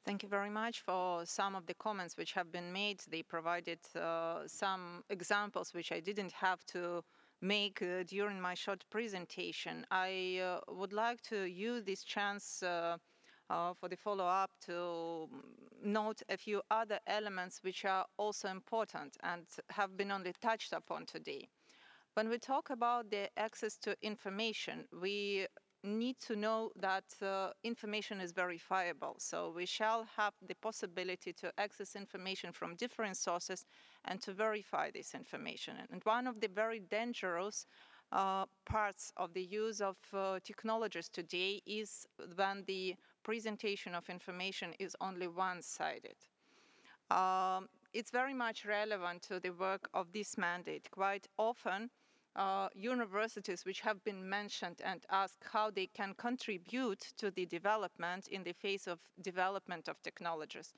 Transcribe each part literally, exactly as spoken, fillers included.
Thank you very much for some of the comments which have been made. They provided uh, some examples which I didn't have to make uh, during my short presentation. I uh, would like to use this chance uh, uh, for the follow-up to note a few other elements which are also important and have been only touched upon today. When we talk about the access to information, we need to know that uh, information is verifiable. So we shall have the possibility to access information from different sources and to verify this information. And one of the very dangerous uh, parts of the use of uh, technologies today is when the presentation of information is only one-sided. Um, it's very much relevant to the work of this mandate. Quite often, uh, universities which have been mentioned and asked how they can contribute to the development in the face of development of technologies.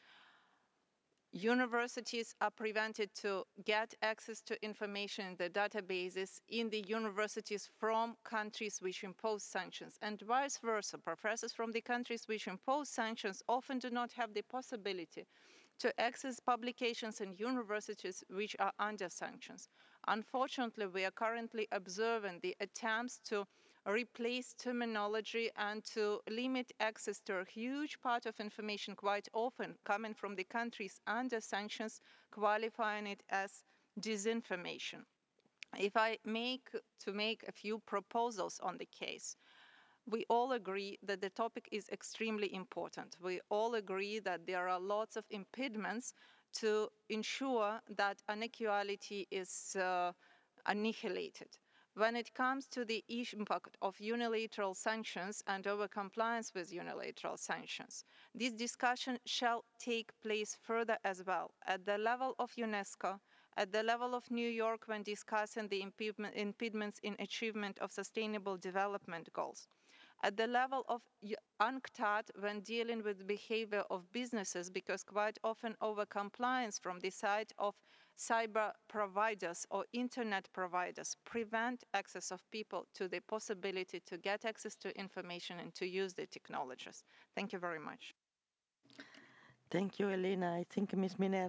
Universities are prevented to get access to information in the databases in the universities from countries which impose sanctions, and vice versa. Professors from the countries which impose sanctions often do not have the possibility to access publications in universities which are under sanctions. Unfortunately, we are currently observing the attempts to replace terminology and to limit access to a huge part of information, quite often coming from the countries under sanctions, qualifying it as disinformation. If I make to make a few proposals on the case, we all agree that the topic is extremely important. We all agree that there are lots of impediments to ensure that inequality is uh, annihilated. When it comes to the impact of unilateral sanctions and over-compliance with unilateral sanctions, this discussion shall take place further as well at the level of UNESCO, at the level of New York when discussing the impediments in achievement of sustainable development goals, at the level of UNCTAD when dealing with the behavior of businesses, because quite often over-compliance from the side of cyber providers or internet providers prevent access of people to the possibility to get access to information and to use the technologies. Thank you very much. Thank you, Elena. I think Miz Miner